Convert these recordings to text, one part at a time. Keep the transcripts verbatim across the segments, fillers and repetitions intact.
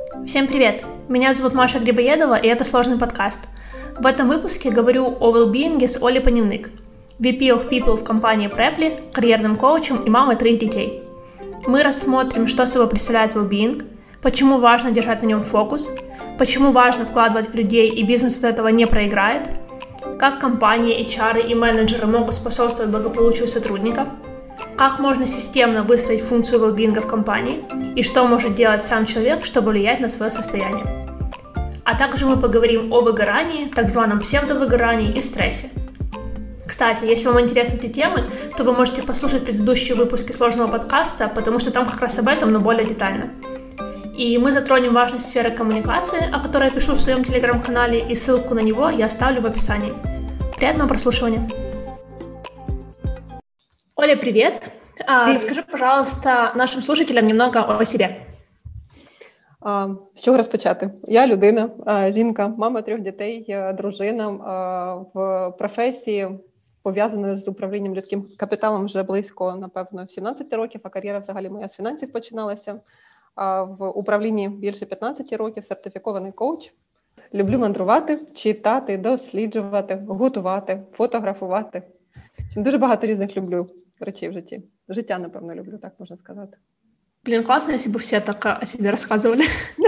Всем привет! Меня зовут Маша Грибоедова, и это «Сложный подкаст». В этом выпуске говорю о well-being с Олей Паневник, ви пи of People в компании Preply, карьерным коучем и мамой троих детей. Мы рассмотрим, что собой представляет well-being, почему важно держать на нем фокус, почему важно вкладывать в людей и бизнес от этого не проиграет, как компании, эйч ар и менеджеры могут способствовать благополучию сотрудников, как можно системно выстроить функцию well-being в компании и что может делать сам человек, чтобы влиять на свое состояние. А также мы поговорим о выгорании, так званом псевдовыгорании и стрессе. Кстати, если вам интересны эти темы, то вы можете послушать предыдущие выпуски сложного подкаста, потому что там как раз об этом, но более детально. И мы затронем важность сферы коммуникации, о которой я пишу в своем телеграм-канале, и ссылку на него я оставлю в описании. Приятного прослушивания! Оля, привет! привет. Расскажи, пожалуйста, нашим слушателям немного о себе. А, з чого розпочати? Я людина, жінка, мама трьох дітей, дружина, в професії пов'язаною з управлінням людським капіталом вже близько, напевно, сімнадцять років, а кар'єра взагалі моя з фінансів починалася. В управлінні більше п'ятнадцять років, сертифікований коуч. Люблю мандрувати, читати, досліджувати, готувати, фотографувати. Дуже багато різних люблю речей в житті. Життя, напевно, люблю, так можна сказати. Блин, классно, если бы все так о себе рассказывали.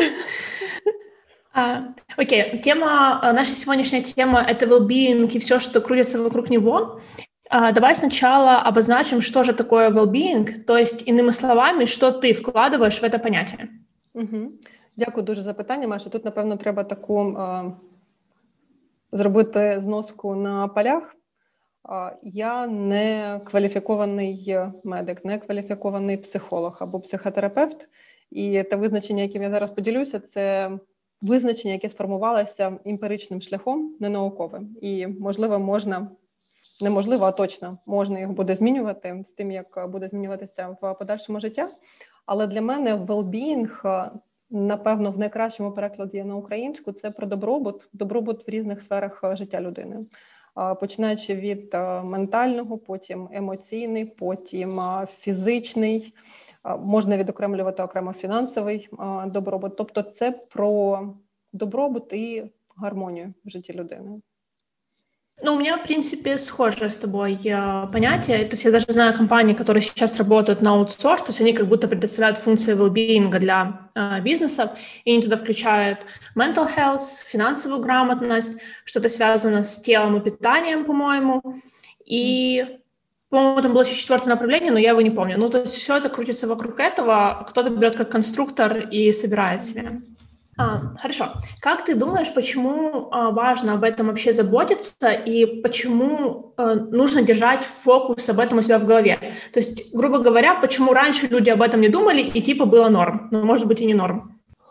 Окей, тема, наша сегодняшняя тема — это well-being и все, что крутится вокруг него. Давай сначала обозначим, что же такое well-being, то есть, иными словами, что ты вкладываешь в это понятие. Угу. Дякую дуже за питання, Маша. Тут, напевно, треба таку а, зробити зноску на полях. А, я не кваліфікований медик, не кваліфікований психолог або психотерапевт. І те визначення, яким я зараз поділюся, це визначення, яке сформувалося емпіричним шляхом, не науковим. І, можливо, можна, неможливо, а точно, можна його буде змінювати з тим, як буде змінюватися в подальшому життя. Але для мене well-being, напевно, в найкращому перекладі на українську, це про добробут, добробут в різних сферах життя людини. Починаючи від ментального, потім емоційний, потім фізичний, можна відокремлювати окремо фінансовий добробут. Тобто це про добробут и гармонию в житті людини. Ну, у меня, в принципе, схожее с тобой понятие. То есть я даже знаю компании, которые сейчас работают на аутсорс, то есть они как будто предоставляют функции well-being для э, бизнесов, и они туда включают mental health, финансовую грамотность, что-то связано с телом и питанием, по-моему, и, по-моему, там было еще четвертое направление, но я его не помню. Ну, то есть все это крутится вокруг этого, кто-то берет как конструктор и собирает себе. А, хорошо. Как ты думаешь, почему а, важно об этом вообще заботиться и почему а, нужно держать фокус об этом у себя в голове? То есть, грубо говоря, почему раньше люди об этом не думали и типа было норм, но может быть и не норм?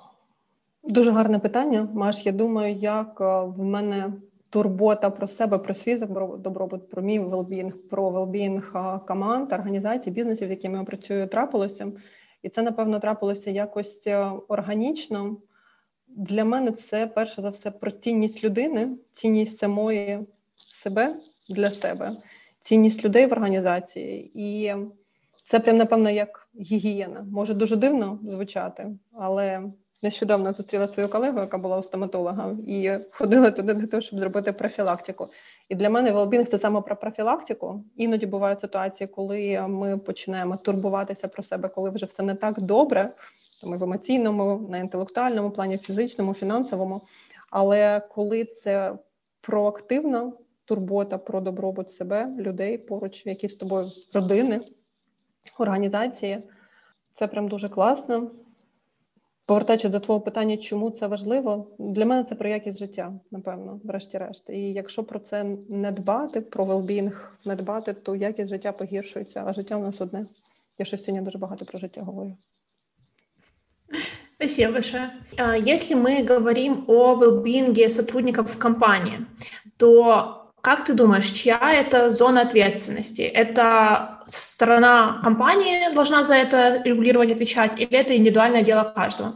Дуже гарне питання, Маш. Я думаю, як в мене турбота про себе, про свій добробут, про мій well-being, про well-being команд, організацій, бізнесів, з якими я працюю, трапилося. І це, напевно, трапилося якось органічно. Для мене це, перше за все, про цінність людини, цінність самої себе для себе, цінність людей в організації. І це прям, напевно, як гігієна. Може дуже дивно звучати, але нещодавно зустріла свою колегу, яка була у стоматолога, і ходила туди для того, щоб зробити профілактику. І для мене well-being – це саме про профілактику. Іноді бувають ситуації, коли ми починаємо турбуватися про себе, коли вже все не так добре, там і в емоційному, на інтелектуальному плані, фізичному, фінансовому. Але коли це проактивна турбота про добробут себе, людей поруч, які з тобою родини, організації, це прям дуже класно. Повертаючись до твого питання, чому це важливо, для мене це про якість життя, напевно, врешті-решт. І якщо про це не дбати, про well-being не дбати, то якість життя погіршується, а життя у нас одне. Я щось сьогодні дуже багато про життя говорю. Спасибо большое. Если мы говорим о well-being сотрудников в компании, то как ты думаешь, чья это зона ответственности? Это сторона компании должна за это регулировать, отвечать, или это индивидуальное дело каждого?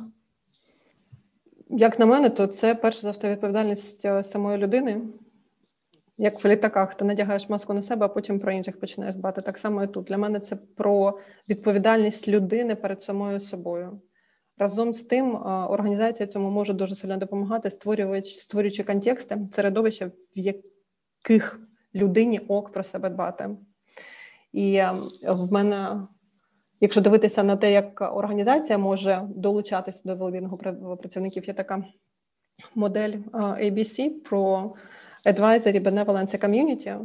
Як на мене, то це, перше за все, відповідальність самої людини. Як в літаках, ти надягаєш маску на себе, а потім про інших починаєш дбати. Так само і тут. Для мене це про відповідальність людини перед самою собою. Разом з тим, організація цьому може дуже сильно допомагати, створюючи, створюючи контексти, середовища, в яких людині ок про себе дбати. І в мене, якщо дивитися на те, як організація може долучатися до велбінгу працівників, є така модель ей бі сі про Advisory, Benevolence і Community,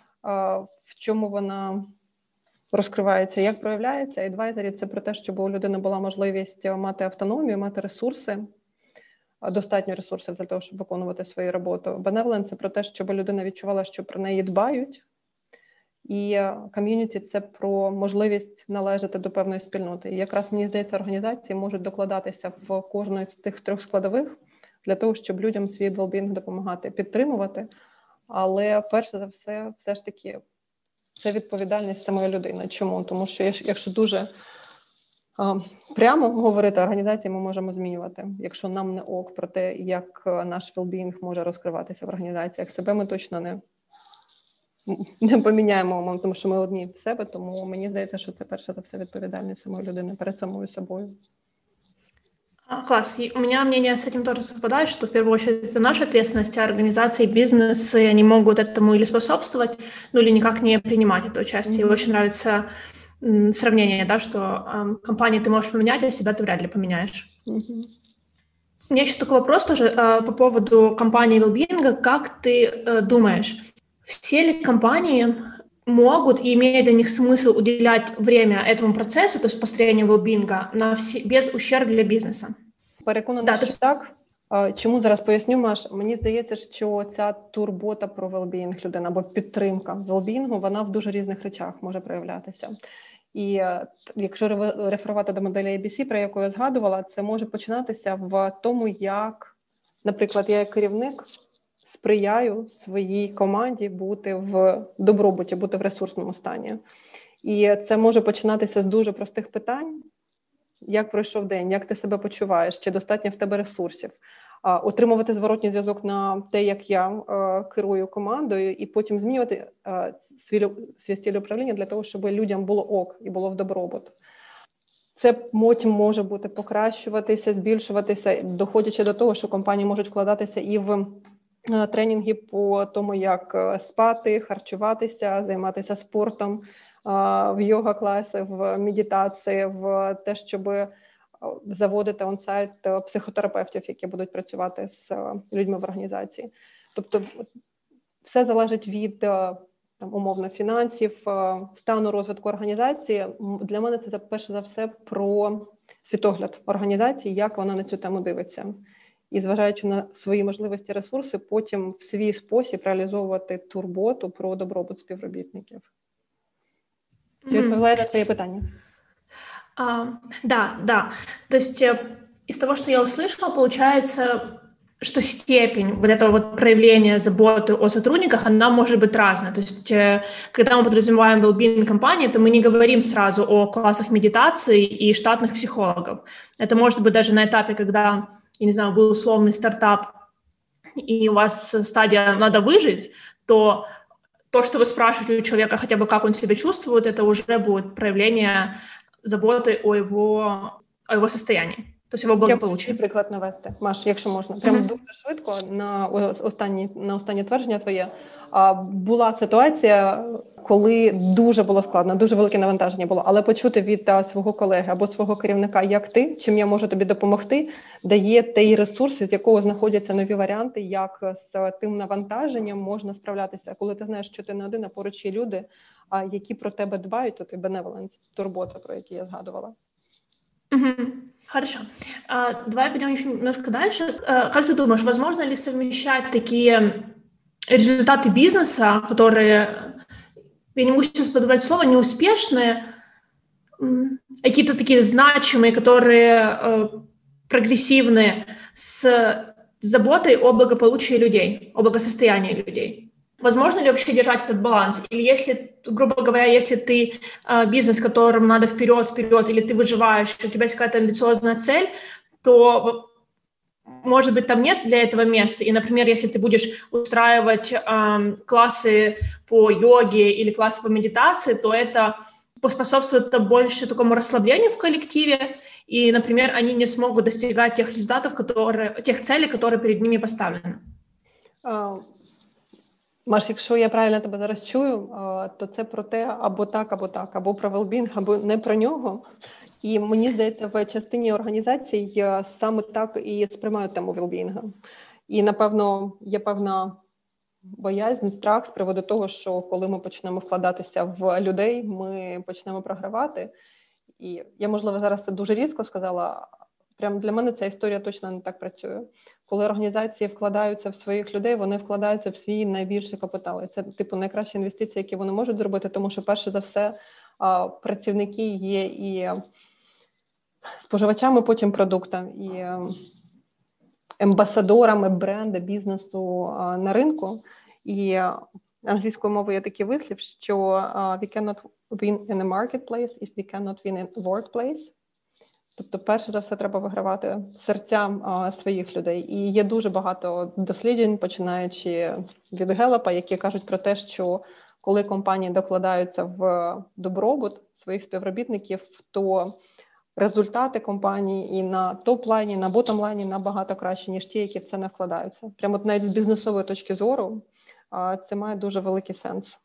в чому вона розкривається, як проявляється. Advisory – це про те, щоб у людини була можливість мати автономію, мати ресурси, достатньо ресурсів для того, щоб виконувати свою роботу. Benevolence – це про те, щоб людина відчувала, що про неї дбають. І community – це про можливість належати до певної спільноти. І якраз, мені здається, організації можуть докладатися в кожної з тих трьох складових для того, щоб людям свій well-being допомагати, підтримувати. Але, перш за все, все ж таки, це відповідальність самої людини. Чому? Тому що якщо дуже а, прямо говорити, організації ми можемо змінювати. Якщо нам не ок про те, як наш well-being може розкриватися в організаціях, себе ми точно не, не поміняємо, тому що ми одні в себе. Тому мені здається, що це перше за все відповідальність самої людини перед самою собою. Класс. И у меня мнение с этим тоже совпадает, что в первую очередь это наша ответственность, а организации, бизнесы, они могут этому или способствовать, ну или никак не принимать это участие. Mm-hmm. И очень нравится м, сравнение, да, что э, компании ты можешь поменять, а себя ты вряд ли поменяешь. Mm-hmm. У меня еще такой вопрос тоже э, по поводу компании Wellbeing. Как ты э, думаешь, все ли компании могут и имеет для них смысл уделять время этому процессу, то есть построению well-being, на всі, без ущербу для бізнесу? Переконана, да, що то... так. Чому зараз поясню, Маш? Мені здається, що ця турбота про well-being людини або підтримка well-being, вона в дуже різних речах може проявлятися. І якщо реферувати до моделі ей бі сі, про яку я згадувала, це може починатися в тому, як, наприклад, я як керівник сприяю своїй команді бути в добробуті, бути в ресурсному стані. І це може починатися з дуже простих питань. Як пройшов день, як ти себе почуваєш, чи достатньо в тебе ресурсів. А, отримувати зворотній зв'язок на те, як я а, керую командою, і потім змінювати а, свій, свій стиль управління для того, щоб людям було ок і було в добробут. Це потім може бути покращуватися, збільшуватися, доходячи до того, що компанії можуть вкладатися і в тренінги по тому, як спати, харчуватися, займатися спортом, в йога-класи, в медитації, в те, щоб заводити он-сайт психотерапевтів, які будуть працювати з людьми в організації. Тобто все залежить від там, умовно фінансів, стану розвитку організації. Для мене це перше за все про світогляд організації, як вона на цю тему дивиться. І, зважаючи на свої можливості, ресурси, потім в свій спосіб реалізовувати турботу про добробут співробітників. Чи відповідає на твои питания? А, да, да. То есть из того, что я услышала, получается, что степень вот этого вот проявления заботы о сотрудниках, она может быть разная. То есть когда мы подразумеваем well-being компании, то мы не говорим сразу о классах медитации и штатных психологов. Это может быть даже на этапе, когда, я не знаю, был условный стартап, и у вас стадия «надо выжить», то то, что вы спрашиваете у человека хотя бы, как он себя чувствует, это уже будет проявление заботы о его, о его состоянии, то есть его благополуччя. Я хочу приклад навести, Маш, якщо можна. Прямо mm-hmm. дуже швидко на останні, на останнє твердження твоє. А, була ситуація, коли дуже було складно, дуже велике навантаження було, але почути від а, свого колеги або свого керівника, як ти, чим я можу тобі допомогти, дає той ресурс, з якого знаходяться нові варіанти, як з тим навантаженням можна справлятися. Коли ти знаєш, що ти не один, а поруч є люди, а, які про тебе дбають, то ти benevolence, турбота, про які я згадувала. Угу. Хорошо. А, давай пойдем еще немножко дальше. А, как ты думаешь, возможно ли совмещать такие результаты бизнеса, которые, я не могу сейчас подобрать слово, неуспешные, какие-то такие значимые, которые э, прогрессивные, с заботой о благополучии людей, о благосостоянии людей? Возможно ли вообще держать этот баланс? Или если, грубо говоря, если ты э, бизнес, которому надо вперед, вперед, или ты выживаешь, у тебя есть какая-то амбициозная цель, то, может быть, там нет для этого места. И, например, если ты будешь устраивать э, классы по йоге или классы по медитации, то это поспособствует больше такому расслаблению в коллективе, и, например, они не смогут достигать тех результатов, которые, тех целей, которые перед ними поставлены. Uh, Маш, якщо я правильно тебе зараз чую, uh, то це про те або так, або так, або про велбінг, або не про нього. І мені здається, в частині організацій саме так і сприймають тему велбінга. І, напевно, є певна боязнь, страх з приводу того, що коли ми почнемо вкладатися в людей, ми почнемо програвати. І я, можливо, зараз це дуже різко сказала, прямо для мене ця історія точно не так працює. Коли організації вкладаються в своїх людей, вони вкладаються в свій найбільший капітал. І це, типу, найкращі інвестиції, які вони можуть зробити, тому що, перше за все, працівники є і споживачами потім продукту, і амбасадорами бренду, бізнесу на ринку. І англійською мовою є такий вислів, що we cannot win in a marketplace if we cannot win in a workplace. Тобто, перше за все, треба вигравати серця своїх людей. І є дуже багато досліджень, починаючи від Галлапа, які кажуть про те, що коли компанії докладаються в добробут своїх співробітників, то результати компанії і на топ-лайні, на ботом-лайні набагато краще, ніж ті, які в це не вкладаються. Прямо от навіть з бізнесової точки зору це має дуже великий сенс.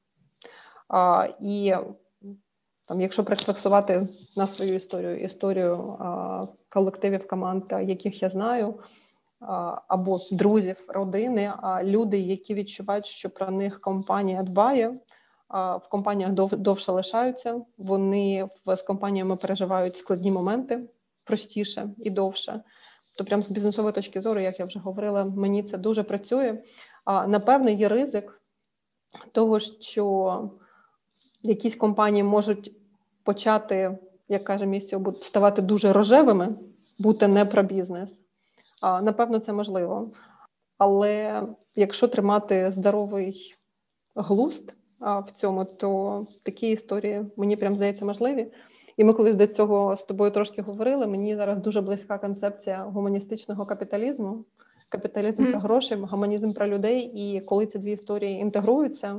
І там, якщо прорефлексувати на свою історію, історію колективів команд, яких я знаю, або друзів, родини, люди, які відчувають, що про них компанія дбає, в компаніях дов, довше лишаються, вони з компаніями переживають складні моменти простіше і довше. То прямо з бізнесової точки зору, як я вже говорила, мені це дуже працює. А, напевно, є ризик того, що якісь компанії можуть почати, як каже місце, ставати дуже рожевими, бути не про бізнес. А, напевно, це можливо. Але якщо тримати здоровий глузд в цьому, то такі історії, мені прям здається, можливі. І ми колись до цього з тобою трошки говорили, мені зараз дуже близька концепція гуманістичного капіталізму. Капіталізм mm. про гроші, гуманізм про людей. І коли ці дві історії інтегруються,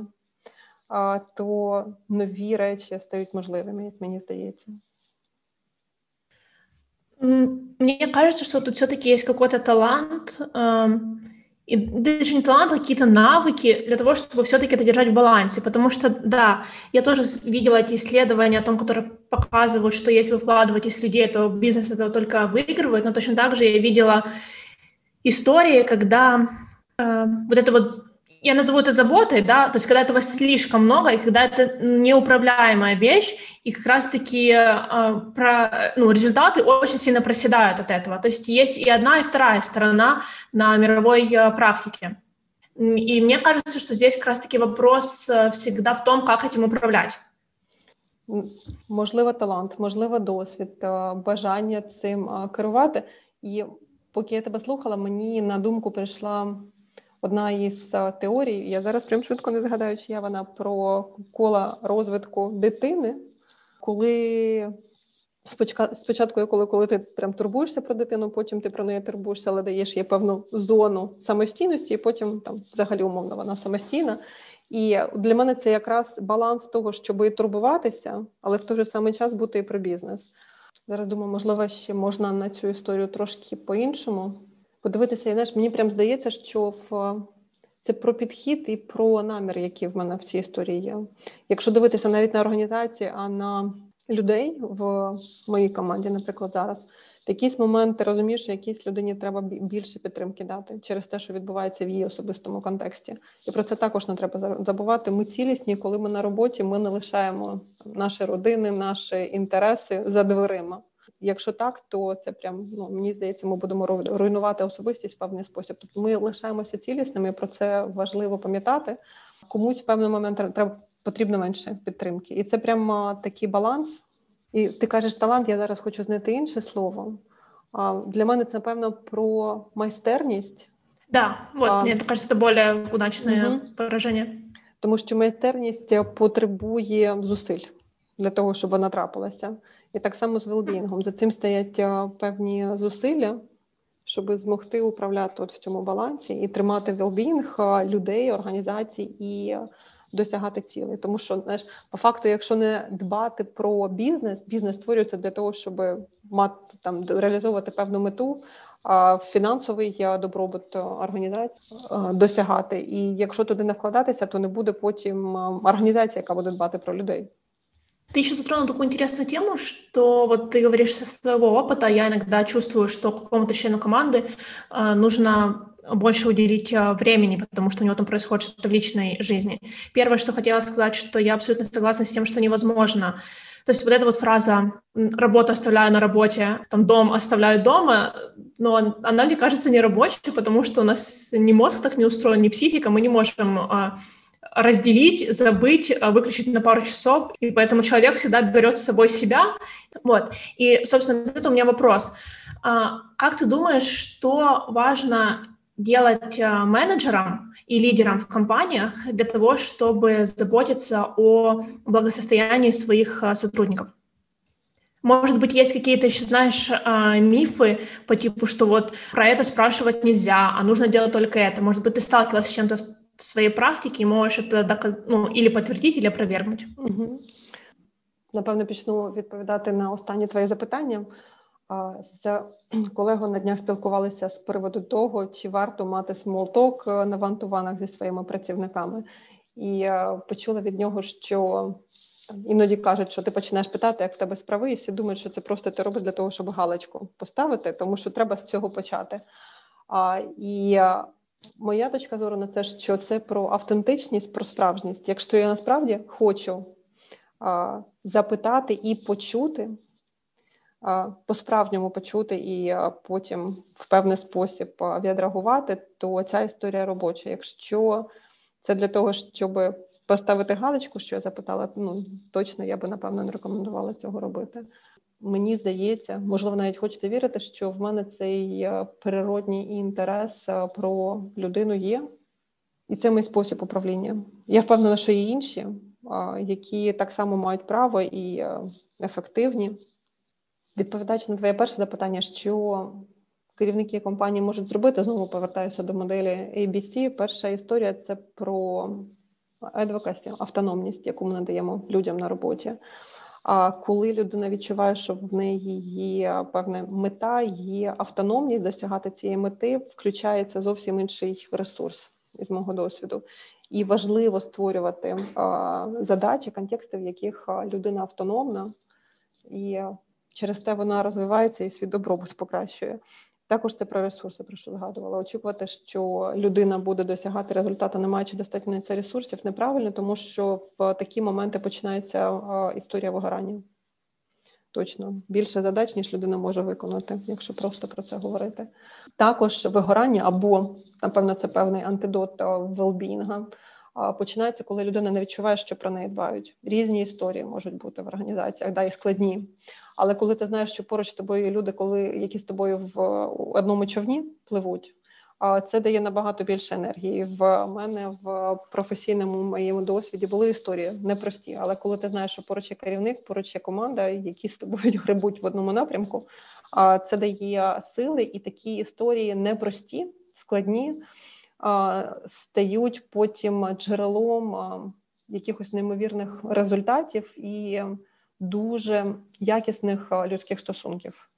то нові речі стають можливими, як мені здається. Мне кажется, что тут все-таки есть какой-то талант, и даже не талант, а какие-то навыки для того, чтобы все-таки это держать в балансе. Потому что, да, я тоже видела эти исследования о том, которые показывают, что если вы вкладываетесь в людей, то бизнес это только выигрывает. Но точно так же я видела истории, когда э, вот это вот, я назову это заботой, да, то есть когда этого слишком много, и когда это неуправляемая вещь, и как раз-таки э, про, ну, результаты очень сильно проседают от этого. То есть есть и одна, и вторая сторона на мировой э, практике. И мне кажется, что здесь как раз-таки вопрос э, всегда в том, как этим управлять. Можливо, талант, можливо, досвід, бажання цим керувати. І поки я тебе слухала, мені на думку прийшла одна із теорій, я зараз прям швидко не згадаю, чи я вона, про кола розвитку дитини, коли спочатку, коли, коли ти прям турбуєшся про дитину, потім ти про неї турбуєшся, але даєш їй певну зону самостійності, і потім там взагалі умовно вона самостійна. І для мене це якраз баланс того, щоб і турбуватися, але в той же самий час бути і про бізнес. Зараз думаю, можливо, ще можна на цю історію трошки по-іншому подивитися. І, знаєш, мені прям здається, що в... це про підхід і про намір, який в мене в цій історії є. Якщо дивитися навіть на організації, а на людей в моїй команді, наприклад, зараз, в якийсь момент ти розумієш, що якійсь людині треба більше підтримки дати через те, що відбувається в її особистому контексті. І про це також не треба забувати. Ми цілісні, коли ми на роботі, ми не лишаємо наші родини, наші інтереси за дверима. Якщо так, то це прям, ну, мені здається, ми будемо руйнувати особистість в певний спосіб. Тобто ми лишаємося цілісними, і про це важливо пам'ятати. Комусь в певний момент треба, потрібно менше підтримки. І це прямо такий баланс. І ти кажеш талант, я зараз хочу знайти інше слово. А, для мене це, напевно, про майстерність. Да, вот, а, мне кажется, это более удачное угу. выражение. Тому що майстерність потребує зусиль для того, щоб вона трапилася. І так само з велбінгом. За цим стоять певні зусилля, щоб змогти управляти от в цьому балансі і тримати велбінг людей, організацій і досягати цілей. Тому що, знаєш, по факту, якщо не дбати про бізнес, бізнес створюється для того, щоб мати там реалізовувати певну мету, а фінансовий добробут організації досягати. І якщо туди не вкладатися, то не буде потім організація, яка буде дбати про людей. Ты еще затронул такую интересную тему, что вот ты говоришь со своего опыта, я иногда чувствую, что какому-то члену команды э, нужно больше уделить э, времени, потому что у него там происходит что-то в личной жизни. Первое, что хотела сказать, что я абсолютно согласна с тем, что невозможно. То есть вот эта вот фраза «работу оставляю на работе», там «дом оставляю дома», но она, мне кажется, не рабочая, потому что у нас ни мозг так не устроен, ни психика, мы не можем... Э, разделить, забыть, выключить на пару часов, и поэтому человек всегда берет с собой себя. Вот. И, собственно, это у меня вопрос. Как ты думаешь, что важно делать менеджерам и лидерам в компаниях для того, чтобы заботиться о благосостоянии своих сотрудников? Может быть, есть какие-то еще, знаешь, мифы по типу, что вот про это спрашивать нельзя, а нужно делать только это. Может быть, ты сталкивалась с чем-то в своей практике и можешь это, ну, или подтвердить, или опровергнуть? Угу. Напевно, почну відповідати на останні твої запитання. З колегою на днях спілкувалися з приводу того, чи варто мати смолток на вантуванах зі своїми працівниками. І почула від нього, що іноді кажуть, що ти починаєш питати, як в тебе справи, і всі думають, що це просто ти робиш для того, щоб галочку поставити, тому що треба з цього почати. І моя точка зору на це, що це про автентичність, про справжність. Якщо я насправді хочу а, запитати і почути, а, по-справжньому почути і а, потім в певний спосіб а, відреагувати, то ця історія робоча. Якщо це для того, щоб поставити галочку, що я запитала, ну, точно я би, напевно, не рекомендувала цього робити. Мені здається, можливо, навіть хочете вірити, що в мене цей природній інтерес про людину є. І це мій спосіб управління. Я впевнена, що є інші, які так само мають право і ефективні. Відповідаючи на твоє перше запитання, що керівники компанії можуть зробити, знову повертаюся до моделі ей бі сі. Перша історія – це про advocacy, автономність, яку ми надаємо людям на роботі. А коли людина відчуває, що в неї є певна мета, є автономність досягати цієї мети, включається зовсім інший ресурс, із мого досвіду. І важливо створювати а, задачі, контексти, в яких людина автономна, і через те вона розвивається і свій добробут покращує. Також це про ресурси, про що згадувала. Очікувати, що людина буде досягати результату, не маючи достатньо на це ресурсів, неправильно, тому що в такі моменти починається а, історія вигорання. Точно. Більше задач, ніж людина може виконати, якщо просто про це говорити. Також вигорання, або, напевно, це певний антидот well-being, починається, коли людина не відчуває, що про неї дбають. Різні історії можуть бути в організаціях, да, і складні. Але коли ти знаєш, що поруч з тобою є люди, коли, які з тобою в одному човні пливуть, це дає набагато більше енергії. В мене в професійному моєму досвіді були історії непрості, але коли ти знаєш, що поруч є керівник, поруч є команда, які з тобою грибуть в одному напрямку, це дає сили, і такі історії непрості, складні, стають потім джерелом якихось неймовірних результатів і дуже якісних людських стосунків.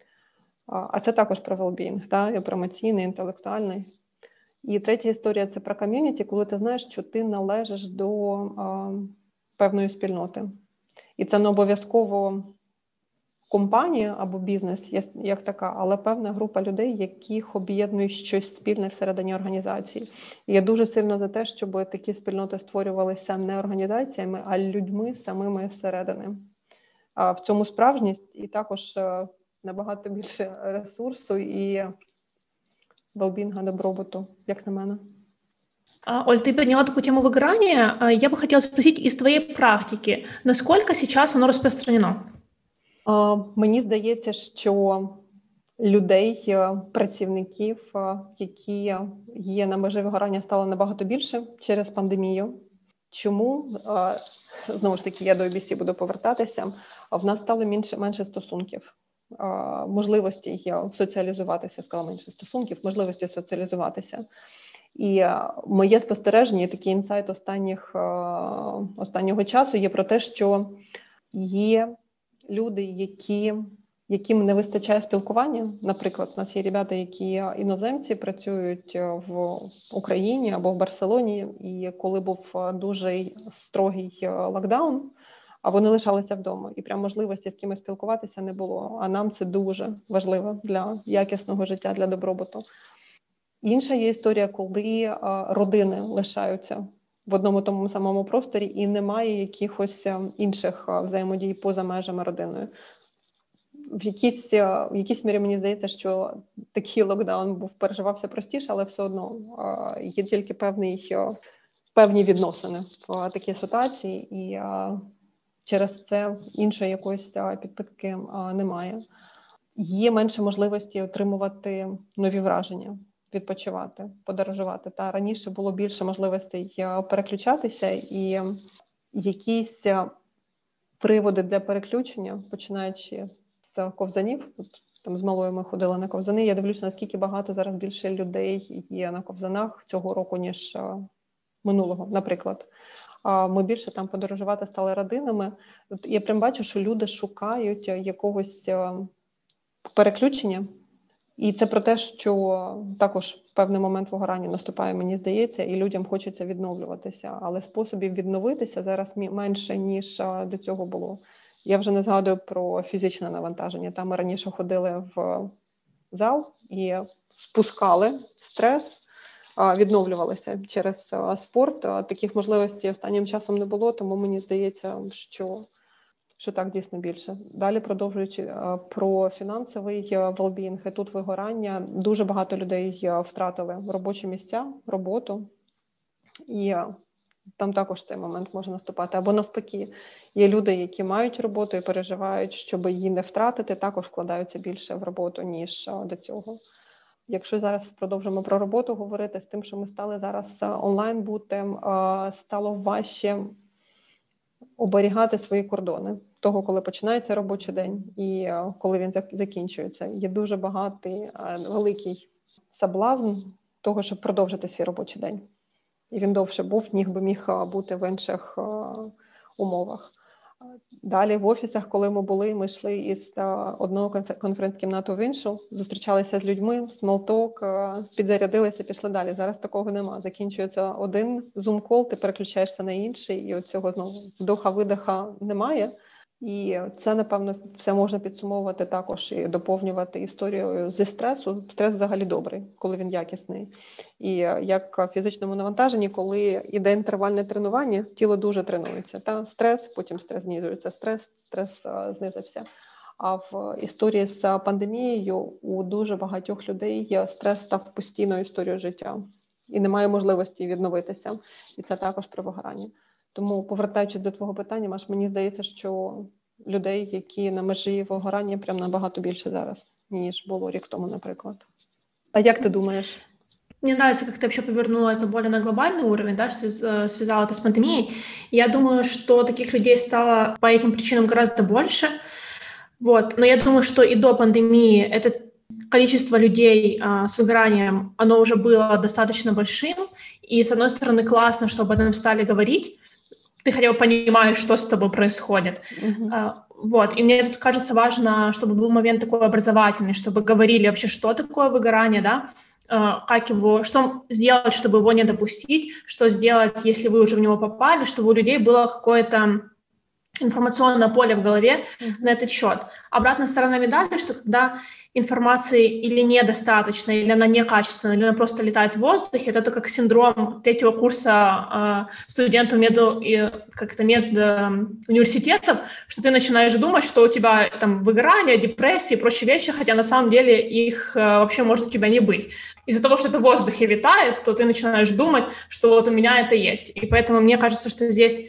А це також про well-being, та, і про емоційний, інтелектуальний. І третя історія – це про ком'юніті, коли ти знаєш, що ти належиш до а, певної спільноти. І це не обов'язково компанія або бізнес, як така, але певна група людей, яких об'єднує щось спільне всередині організації. І я дуже сильно за те, щоб такі спільноти створювалися не організаціями, а людьми самими зсередини. А в цьому справжність і також набагато більше ресурсу і well-being, добробуту, як на мене. Оль, ты подняла такую тему выгорания. Я бы хотела спросить из твоей практики, насколько сейчас оно распространено? Мені здається, що людей, працівників, які є на межі вигорання, стало набагато більше через пандемію. Чому? Знову ж таки, я до ей бі сі буду повертатися. В нас стало менше, менше стосунків. Можливості соціалізуватися, сказала менше стосунків, можливості соціалізуватися. І моє спостереження, такий інсайт останніх, останнього часу є про те, що є люди, які, яким не вистачає спілкування. Наприклад, у нас є ребята, які іноземці, працюють в Україні або в Барселоні, і коли був дуже строгий локдаун, а вони лишалися вдома, і прям можливості з кимось спілкуватися не було. А нам це дуже важливо для якісного життя, для добробуту. Інша є історія, коли родини лишаються в одному тому самому просторі і немає якихось інших взаємодій поза межами родиною. В якійсь, в якійсь мірі мені здається, що такий локдаун був переживався простіше, але все одно є тільки певний, певні відносини в такій ситуації, і через це іншої якоїсь підпитки немає. Є менше можливості отримувати нові враження, відпочивати, подорожувати. Та раніше було більше можливостей переключатися, і якісь приводи для переключення, починаючи з ковзанів, от, там з малою ми ходили на ковзани, я дивлюся, наскільки багато зараз більше людей є на ковзанах цього року, ніж минулого, наприклад. Ми більше там подорожувати стали родинами. От я прям бачу, що люди шукають якогось переключення. І це про те, що також певний момент вигорання наступає, мені здається, і людям хочеться відновлюватися. Але способів відновитися зараз менше, ніж до цього було. Я вже не згадую про фізичне навантаження. Там ми раніше ходили в зал і спускали стрес, відновлювалися через спорт. Таких можливостей останнім часом не було, тому мені здається, що, що так дійсно більше. Далі, продовжуючи про фінансовий well-being, і тут вигорання, дуже багато людей втратили робочі місця, роботу, і там також цей момент може наступати. Або навпаки, є люди, які мають роботу і переживають, щоб її не втратити, також вкладаються більше в роботу, ніж до цього. Якщо зараз продовжимо про роботу говорити, з тим, що ми стали зараз онлайн бути, стало важче оберігати свої кордони того, коли починається робочий день і коли він закінчується. Є дуже багатий, великий соблазн того, щоб продовжити свій робочий день. І він довше був, ніг би міг бути в інших умовах. Далі в офісах, коли ми були, ми йшли із одного конференц-кімнату в іншу, зустрічалися з людьми, смолток, підзарядилися, пішли далі. Зараз такого нема. Закінчується один зум-кол, ти переключаєшся на інший, і от цього знову вдоха-видоха немає. І це, напевно, все можна підсумовувати також і доповнювати історією зі стресу. Стрес взагалі добрий, коли він якісний. І як в фізичному навантаженні, коли йде інтервальне тренування, тіло дуже тренується. Та? Стрес, потім стрес знизується, стрес, стрес знизився. А в історії з пандемією у дуже багатьох людей стрес став постійною історією життя. І немає можливості відновитися. І це також про вигорання. Тому, повертаючись до твого питання, Маш, мені здається, що людей, які на межі вигорання, прям набагато більше зараз, ніж було рік тому, наприклад. А як ты думаешь? Мне нравится, как ты вообще повернула это более на глобальный уровень, да, связала это с пандемией. Я думаю, что таких людей стало по этим причинам гораздо больше. Вот. Но я думаю, что и до пандемии это количество людей а, с выгоранием, оно уже было достаточно большим. И, с одной стороны, классно, что об этом стали говорить. Ты хотя бы понимаешь, что с тобой происходит. Mm-hmm. А, вот. И мне тут кажется важно, чтобы был момент такой образовательный, чтобы говорили вообще, что такое выгорание, да, а, как его, что сделать, чтобы его не допустить, что сделать, если вы уже в него попали, чтобы у людей было какое-то информационное поле в голове mm-hmm. на этот счет. Обратная сторона медали, что когда информации или недостаточно, или она некачественная, или она просто летает в воздухе, это как синдром третьего курса э, студентов меду, и, как-то мед э, университетов, что ты начинаешь думать, что у тебя там выгорание, депрессия и прочие вещи, хотя на самом деле их э, вообще может у тебя не быть. Из-за того, что это в воздухе витает, то ты начинаешь думать, что вот у меня это есть. И поэтому мне кажется, что здесь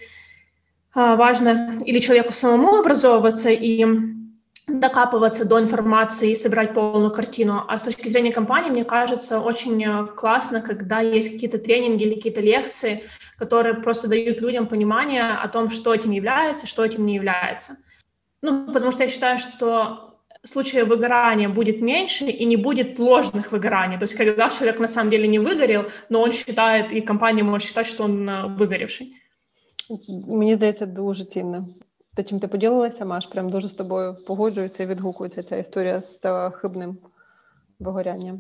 важно или человеку самому образовываться и докапываться до информации и собирать полную картину. А с точки зрения компании, мне кажется, очень классно, когда есть какие-то тренинги или какие-то лекции, которые просто дают людям понимание о том, что этим является, что этим не является. Ну, потому что я считаю, что случаев выгорания будет меньше и не будет ложных выгораний. То есть когда человек на самом деле не выгорел, но он считает, и компания может считать, что он выгоревший. Мені здається, дуже цінно. Те, чим ти поділилася, Маш, прям дуже з тобою погоджується і відгукується ця історія з хибним вигорянням.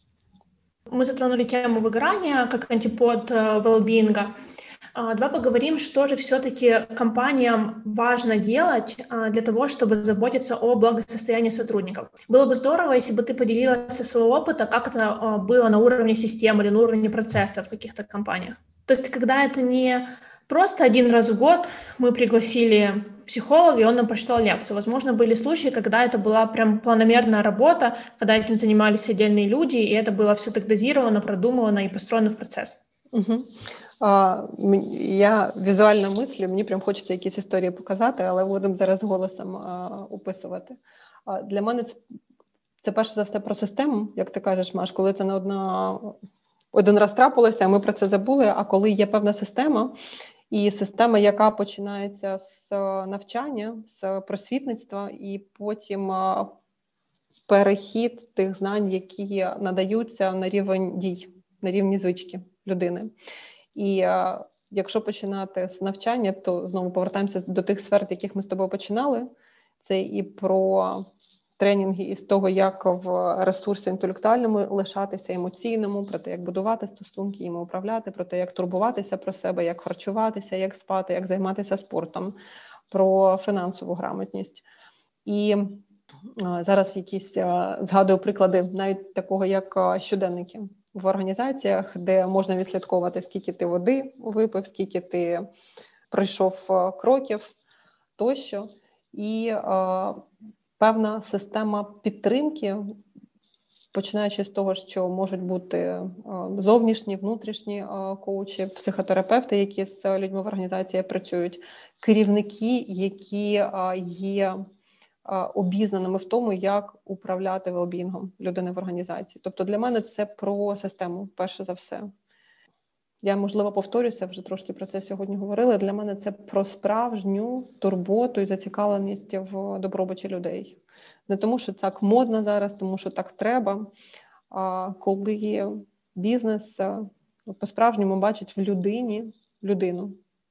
Мы затронули тему выгорания как антипод well-being. Давай поговорим, что же все-таки компаниям важно делать для того, чтобы заботиться о благосостоянии сотрудников. Было бы здорово, если бы ты поделилась своего опыта, как это было на уровне системы или на уровне процесса в каких-то компаниях. То есть когда это не просто один раз в год мы пригласили психолога, и он нам прочитал лекцию. Возможно, были случаи, когда это была прям планомерная работа, когда этим занимались отдельные люди, и это было все так дозировано, продумано и построено в процесс. Угу. А, я візуально мислю, мені прям хочеться якісь історії показати, але будемо зараз голосом а, описувати. А, для мене це, це перше за все про систему, як ти кажеш, Маш, коли це не одна, один раз трапилося, ми про це забули, а коли є певна система, і система, яка починається з навчання, з просвітництва, і потім а, перехід тих знань, які надаються на рівень дій, на рівні звички людини. І а, якщо починати з навчання, то знову повертаємося до тих сфер, яких ми з тобою починали. Це і про тренінги із того, як в ресурсі інтелектуальному лишатися, емоційному, про те, як будувати стосунки, їм управляти, про те, як турбуватися про себе, як харчуватися, як спати, як займатися спортом, про фінансову грамотність. І а, зараз якісь а, згадую приклади навіть такого, як а, щоденники в організаціях, де можна відслідковувати, скільки ти води випив, скільки ти пройшов кроків тощо. І е, певна система підтримки, починаючи з того, що можуть бути е, зовнішні, внутрішні е, коучі, психотерапевти, які з людьми в організації працюють, керівники, які е, є обізнаними в тому, як управляти велбінгом людини в організації. Тобто для мене це про систему, перше за все. Я, можливо, повторюся, вже трошки про це сьогодні говорили. Для мене це про справжню турботу і зацікавленість в добробуті людей. Не тому, що так модно зараз, тому що так треба, а коли бізнес по-справжньому бачить в людині людину.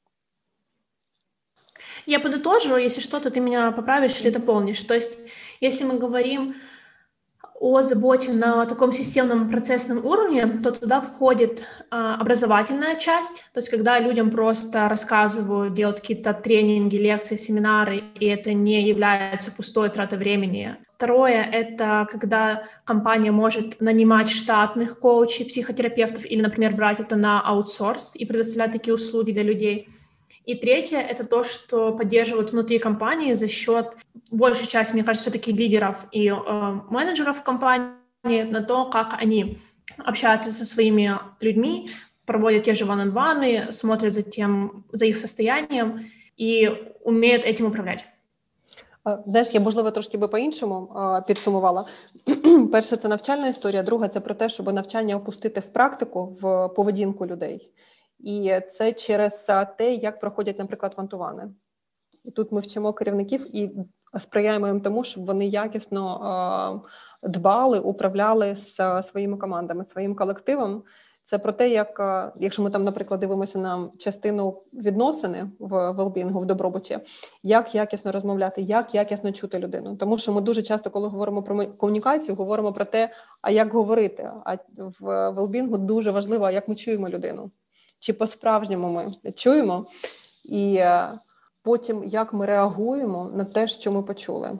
Я подытожу, если что-то ты меня поправишь или дополнишь. То есть, если мы говорим о заботе на таком системном процессном уровне, то туда входит а, образовательная часть, то есть когда людям просто рассказывают, делают какие-то тренинги, лекции, семинары, и это не является пустой тратой времени. Второе — это когда компания может нанимать штатных коучей, психотерапевтов или, например, брать это на аутсорс и предоставлять такие услуги для людей. И третье — это то, что поддерживают внутри компании за счет, большей части, мне кажется, все-таки лидеров и э, менеджеров компании, на то, как они общаются со своими людьми, проводят те же one-on-one, смотрят за тем, за их состоянием и умеют этим управлять. Знаєш, я, можливо, трошки би по-іншому підсумувала. Перше, це навчальна історія. Друге, це про те, щоб навчання опустити в практику, в поведінку людей. І це через те, як проходять, наприклад, вантувани. І тут ми вчимо керівників і сприяємо їм тому, щоб вони якісно е, дбали, управляли з своїми командами, своїм колективом. Це про те, як, якщо ми там, наприклад, дивимося на частину відносини в велбінгу, в добробуті, як якісно розмовляти, як якісно чути людину. Тому що ми дуже часто, коли говоримо про комунікацію, говоримо про те, а як говорити. А в велбінгу дуже важливо, як ми чуємо людину. Чи по-справжньому ми чуємо, і потім як ми реагуємо на те, що ми почули.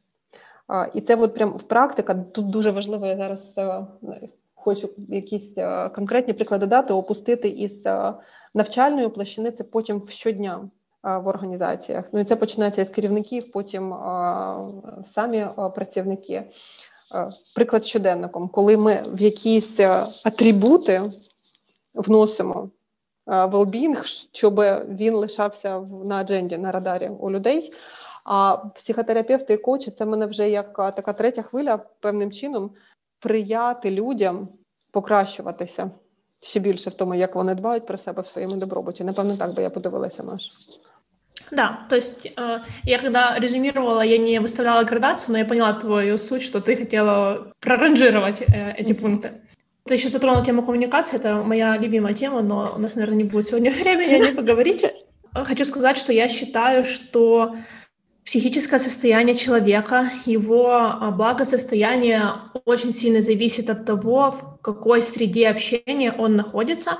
І це от прям практика, тут дуже важливо, я зараз хочу якісь конкретні приклади дати, опустити із навчальної площини, це потім в щодня в організаціях. Ну і це починається з керівників, потім самі працівники. Приклад щоденником, коли ми в якісь атрибути вносимо well-being, щоб він лишався на адженді, на радарі у людей. А психотерапевти і коучі – це в мене вже як така третя хвиля, певним чином, сприяти людям покращуватися ще більше в тому, як вони дбають про себе в своєму добробуті. Напевно, так би я подивилася, Маш. Да, то есть э, я когда резюмировала, я не выставляла градацию, но я поняла твою суть, что ты хотела проранжировать э, эти Мгм. пункты. Ты еще затронула тему коммуникации, это моя любимая тема, но у нас, наверное, не будет сегодня времени о ней поговорить. Э, Хочу сказать, что я считаю, что психическое состояние человека, его а, благосостояние очень сильно зависит от того, в какой среде общения он находится,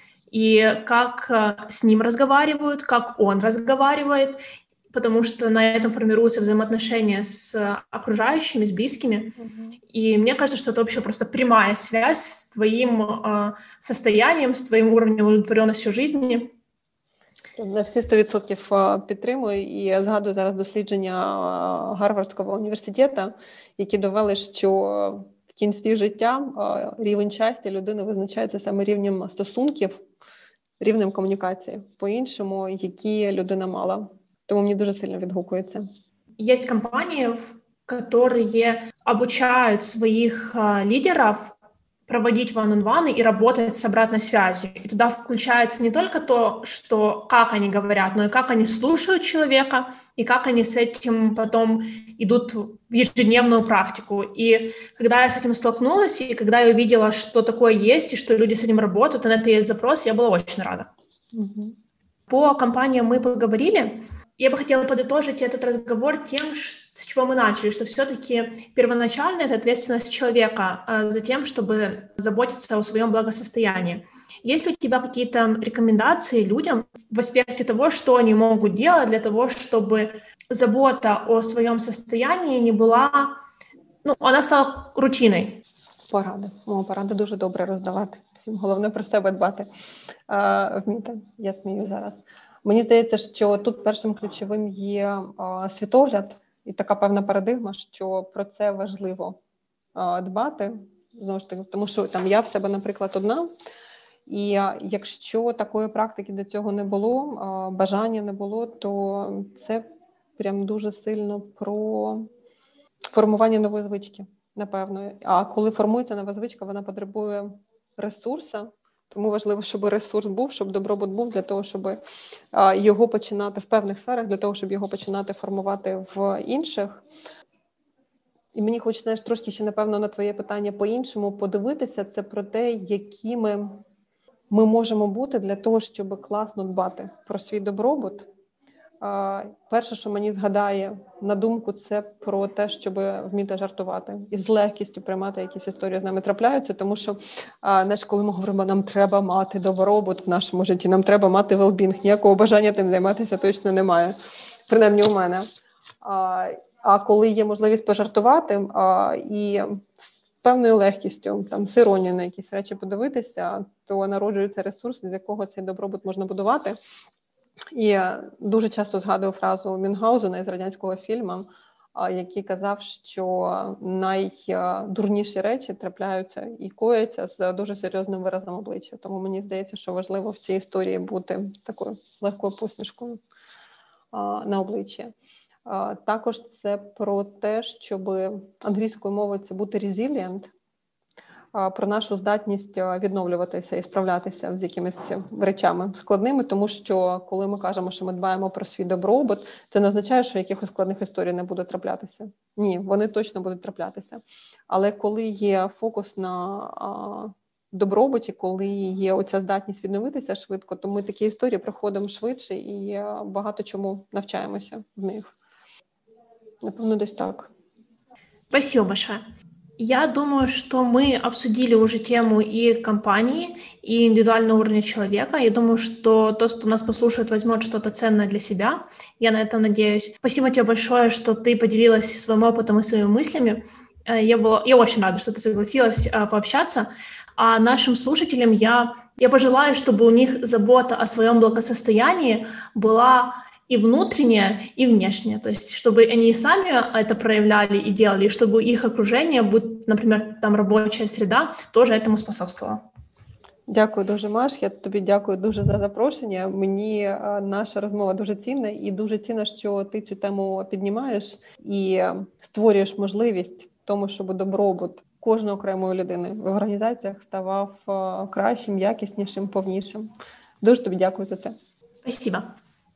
и как а, с ним разговаривают, как он разговаривает, потому что на этом формируются взаимоотношения с а, окружающими, с близкими. Мгм. И мне кажется, что это вообще просто прямая связь с твоим а, состоянием, с твоим уровнем удовлетворенности жизни. На всі сто відсотків е, підтримую, і я згадую зараз дослідження е, Гарвардського університету, які довели, що в кінці життя е, рівень щастя людини визначається саме рівнем стосунків, рівнем комунікації, по-іншому, які людина мала. Тому мені дуже сильно відгукується. Есть компании, в- которые обучают своих а, лидеров проводить one-on-one и работать с обратной связью. И туда включается не только то, что как они говорят, но и как они слушают человека, и как они с этим потом идут в ежедневную практику. И когда я с этим столкнулась, и когда я увидела, что такое есть, и что люди с этим работают, и на это есть запрос, я была очень рада. Угу. По компаниям мы поговорили. Я бы хотела подытожить этот разговор тем, ш- с чего мы начали, что все-таки первоначально это ответственность человека а, за тем, чтобы заботиться о своем благосостоянии. Есть ли у тебя какие-то рекомендации людям в аспекте того, что они могут делать для того, чтобы забота о своем состоянии не была, ну, она стала рутиной? Поради. О, поради дуже добре роздавати. Всім головне про себе дбати. А, вміти. Я смію зараз. Мені здається, що тут першим ключовим є а, світогляд і така певна парадигма, що про це важливо а, дбати. Знову ж таки, тому що там я в себе, наприклад, одна. І а, якщо такої практики до цього не було, а, бажання не було, то це прям дуже сильно про формування нової звички, напевно. А коли формується нова звичка, вона потребує ресурсу, тому важливо, щоб ресурс був, щоб добробут був для того, щоб а, його починати в певних сферах, для того, щоб його починати формувати в інших. І мені хочеться, знаєш, трошки ще, напевно, на твоє питання по-іншому подивитися. Це про те, якими ми можемо бути для того, щоб класно дбати про свій добробут. А, перше, що мені згадає на думку, це про те, щоб вміти жартувати і з легкістю приймати якісь історії з нами трапляються, тому що, а, знаєш, коли ми говоримо, нам треба мати добробут в нашому житті, нам треба мати велбінг, ніякого бажання тим займатися точно немає, принаймні у мене. А, а коли є можливість пожартувати а, і з певною легкістю, там, з іронією на якісь речі подивитися, то народжується ресурс, з якого цей добробут можна будувати. І я дуже часто згадую фразу Мюнхгаузена із радянського фільму, який казав, що найдурніші речі трапляються і кояться з дуже серйозним виразом обличчя. Тому мені здається, що важливо в цій історії бути такою легкою посмішкою на обличчі. Також це про те, щоб англійською мовою це бути resilient, про нашу здатність відновлюватися і справлятися з якимись речами складними, тому що коли ми кажемо, що ми дбаємо про свій добробут, це не означає, що якихось складних історій не буде траплятися. Ні, вони точно будуть траплятися. Але коли є фокус на добробуті, коли є оця здатність відновитися швидко, то ми такі історії проходимо швидше і багато чому навчаємося в них. Напевно, десь так. Спасибо большое. Я думаю, что мы обсудили уже тему и компании, и индивидуального уровня человека. Я думаю, что тот, кто нас послушает, возьмет что-то ценное для себя. Я на это надеюсь. Спасибо тебе большое, что ты поделилась своим опытом и своими мыслями. Я, была, я очень рада, что ты согласилась пообщаться. А нашим слушателям я, я пожелаю, чтобы у них забота о своем благосостоянии была и внутреннее, и внешнее. То есть, чтобы они и сами это проявляли и делали, и чтобы их окружение, будь, например, там рабочая среда, тоже этому способствовала. Дякую дуже, Маш. Я тобі дякую дуже за запрошення. Мені а, наша розмова дуже цінна і дуже цінно, що ти цю тему піднімаєш і створюєш можливість тому, щоб добробут кожної окремої людини в організаціях ставав а, кращим, якіснішим, повнішим. Дуже тобі дякую за це. Спасибо.